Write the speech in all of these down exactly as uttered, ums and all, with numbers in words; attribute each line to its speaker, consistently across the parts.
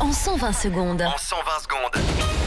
Speaker 1: en cent vingt secondes.
Speaker 2: En cent vingt secondes.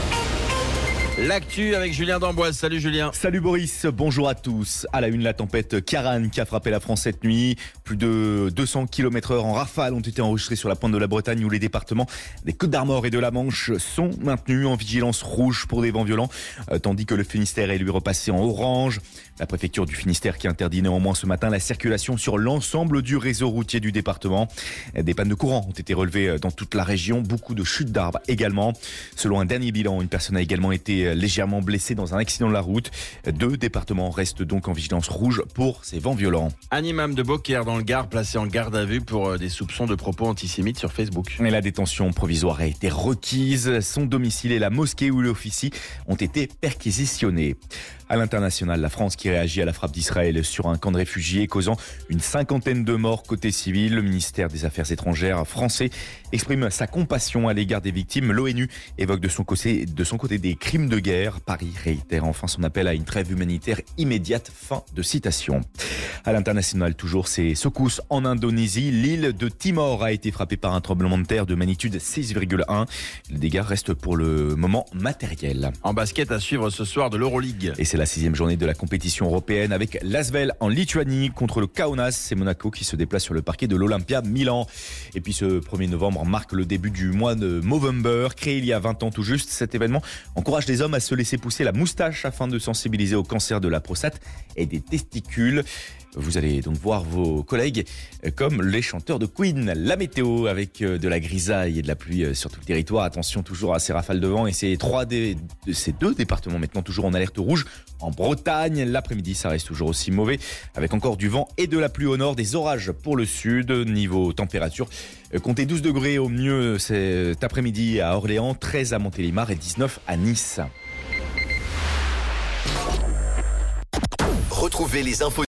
Speaker 2: L'actu avec Julien d'Amboise. Salut Julien.
Speaker 3: Salut Boris, bonjour à tous. À la une, la tempête Karan qui a frappé la France cette nuit. Plus de deux cents kilomètres heure en rafale ont été enregistrés sur la pointe de la Bretagne où les départements des Côtes-d'Armor et de la Manche sont maintenus en vigilance rouge pour des vents violents, tandis que le Finistère est lui repassé en orange. La préfecture du Finistère qui interdit néanmoins ce matin la circulation sur l'ensemble du réseau routier du département. Des pannes de courant ont été relevées dans toute la région, beaucoup de chutes d'arbres également. Selon un dernier bilan, une personne a également été légèrement blessée dans un accident de la route. Deux départements restent donc en vigilance rouge pour ces vents violents.
Speaker 2: Un imam de Beaucaire dans le Gard placé en garde à vue pour des soupçons de propos antisémites sur Facebook.
Speaker 3: Et la détention provisoire a été requise. Son domicile et la mosquée où il officie ont été perquisitionnés. À l'international, la France qui réagit à la frappe d'Israël sur un camp de réfugiés causant une cinquantaine de morts côté civil. Le ministère des Affaires étrangères français exprime sa compassion à l'égard des victimes. L'ONU évoque de son côté, de son côté des crimes de guerre. Paris réitère enfin son appel à une trêve humanitaire immédiate. Fin de citation. À l'international, toujours ces secousses en Indonésie. L'île de Timor a été frappée par un tremblement de terre de magnitude six virgule un. Les dégâts restent pour le moment matériels.
Speaker 2: En basket à suivre ce soir de l'Euroleague.
Speaker 3: Et c'est la sixième journée de la compétition européenne avec l'Asvel en Lituanie contre le Kaunas. C'est Monaco qui se déplace sur le parquet de l'Olympia Milan. Et puis ce premier novembre marque le début du mois de Movember. Créé il y a vingt ans tout juste, cet événement encourage les hommes à se laisser pousser la moustache afin de sensibiliser au cancer de la prostate et des testicules. Vous allez donc voir vos collègues comme les chanteurs de Queen. La météo avec de la grisaille et de la pluie sur tout le territoire. Attention toujours à ces rafales de vent et ces trois dé... ces deux départements maintenant toujours en alerte rouge. En Bretagne, l'après-midi, ça reste toujours aussi mauvais avec encore du vent et de la pluie au nord, des orages pour le sud. Niveau température, comptez douze degrés au mieux cet après-midi à Orléans, treize à Montélimar et dix-neuf à Nice.
Speaker 4: Retrouvez les infos